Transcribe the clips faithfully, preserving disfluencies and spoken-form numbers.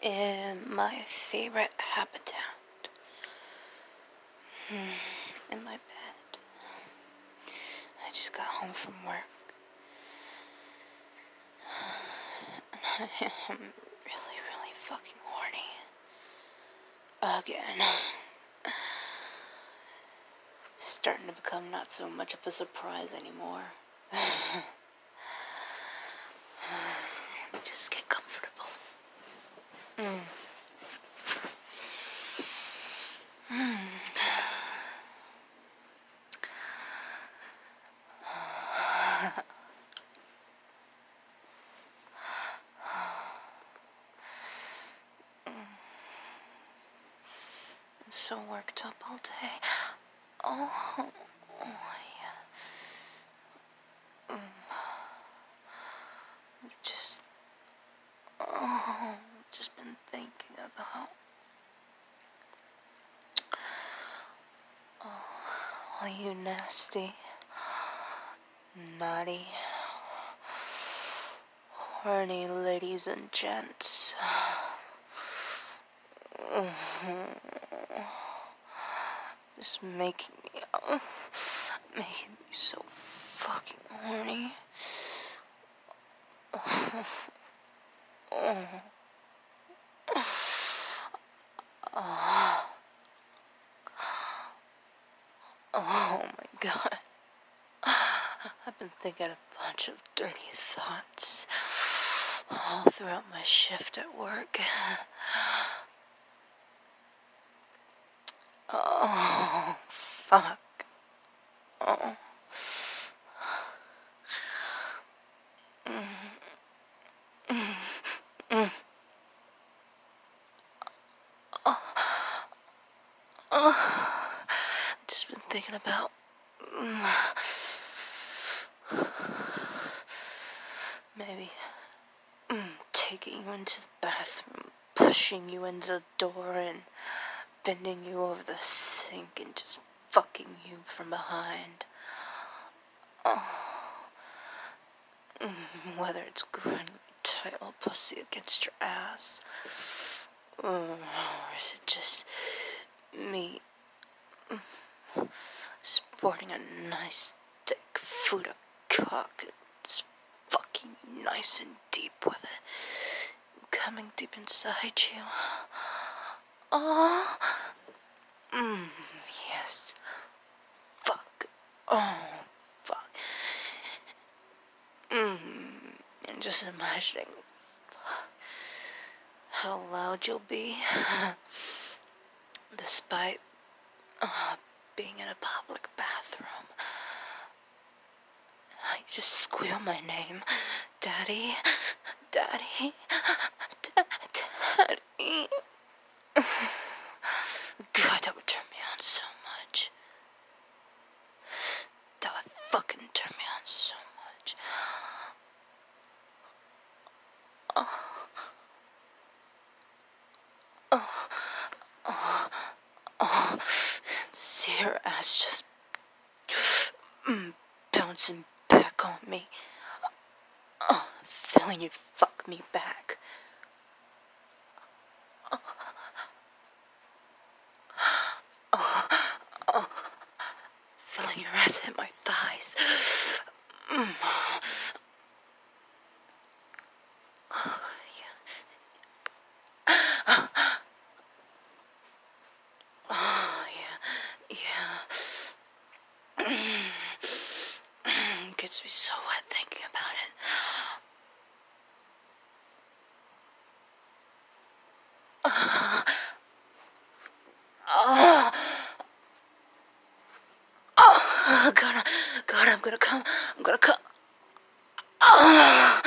in my favorite habitat. Hmm, in my bed. I just got home from work. And I am really, really fucking horny. Again. Starting to become not so much of a surprise anymore. Just get comfortable. Mm. Mm. I'm so worked up all day. Oh, oh yeah. Mm. Just, oh, just been thinking about. Oh, all you nasty, naughty, horny ladies and gents. Just making me, oh, making me so fucking horny. Oh. Oh. Oh. Oh my god. I've been thinking a bunch of dirty thoughts all throughout my shift at work. Oh, fuck. Oh. Mm. Mm. Mm. Oh. Oh. Just been thinking about maybe mm, taking you into the bathroom, pushing you into the door, and bending you over the sink and just fucking you from behind. Oh. Mm, whether it's grinding my tight old pussy against your ass, mm, or is it just me mm, sporting a nice thick Fuda cock and just fucking you nice and deep with it, coming deep inside you. Oh, mm, yes. Fuck. Oh, fuck. Mm, and just imagining how loud you'll be, despite uh, being in a public bathroom. I just squeal my name, Daddy, Daddy, Daddy. God, that would turn me on so much. That would fucking turn me on so much. Oh. Oh. Oh. Oh. See her ass just mm, bouncing back on me. Oh, feeling you fuck me back. Oh. Oh. Oh. Feeling your ass hit my thighs. Mm. Oh, yeah. Oh, yeah. Yeah. Gets me so wet thinking about it. Uh, oh, oh, God, God, I'm gonna come, I'm gonna come. Oh,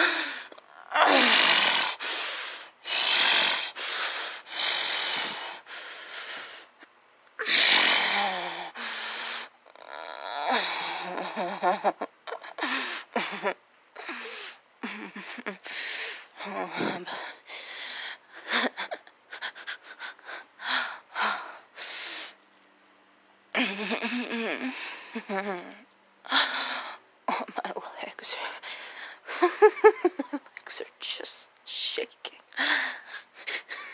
oh, my legs are, my legs are just shaking.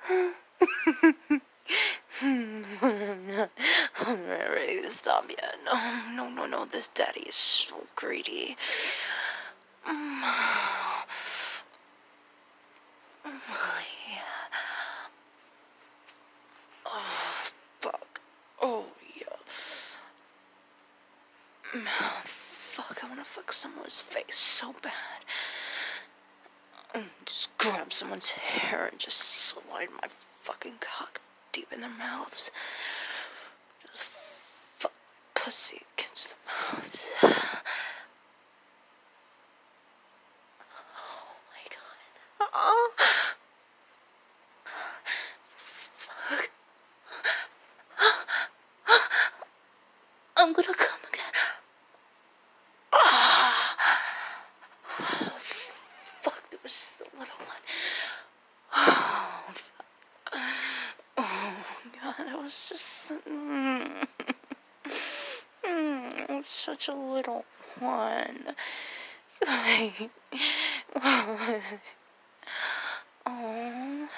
I'm not, I'm not ready to stop yet. No, no, no, no. This daddy is so greedy. Oh, yeah. Oh, fuck. Oh, yeah. Fuck, I wanna fuck someone's face so bad. Just grab someone's hair and just slide my fucking cock deep in their mouths. Just fuck my pussy against their mouths. Oh my god. Oh. Fuck. I'm gonna come again. Oh. Fuck, there was the little one. Oh, oh god, it was just mm, mm, it was such a little one. Oh,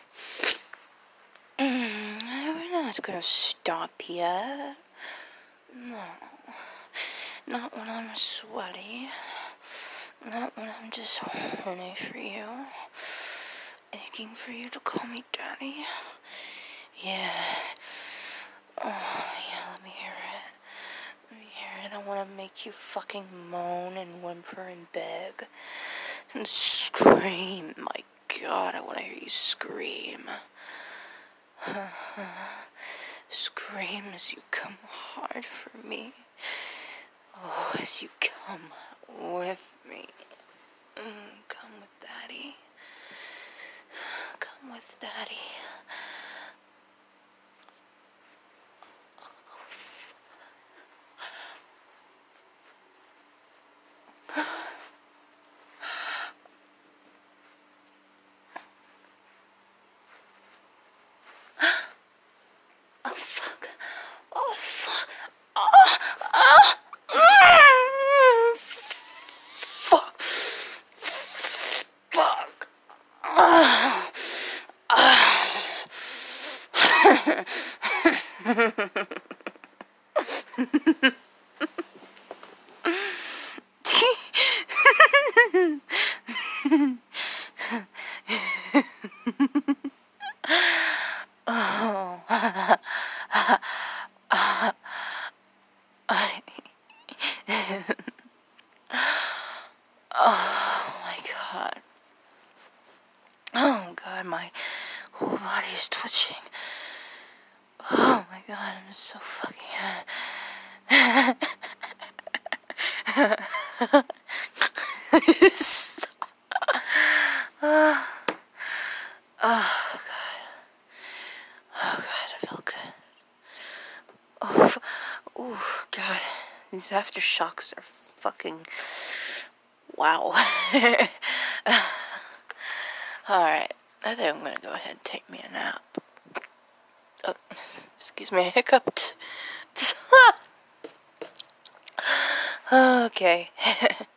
mm, we're not gonna stop yet. No, not when I'm sweaty. Not when I'm just horny for you. Aching for you to call me daddy. Yeah. Oh, yeah, let me hear it. Let me hear it. I want to make you fucking moan and whimper and beg. And scream. My god, I want to hear you scream. Scream as you come hard for me. Oh, as you come with me. Mm, come with daddy. Come with daddy. Oh fuck. Oh fuck. Oh, oh. Mm, fuck. Fuck. Oh. Oh my god. Oh god, my whole body is twitching. Oh my god, I'm so fucking oh, oh god. Oh god, I feel good. Oh, oh god. These aftershocks are fucking wow. Alright, I think I'm gonna go ahead and take me a nap. Oh, excuse me, I hiccuped. Okay.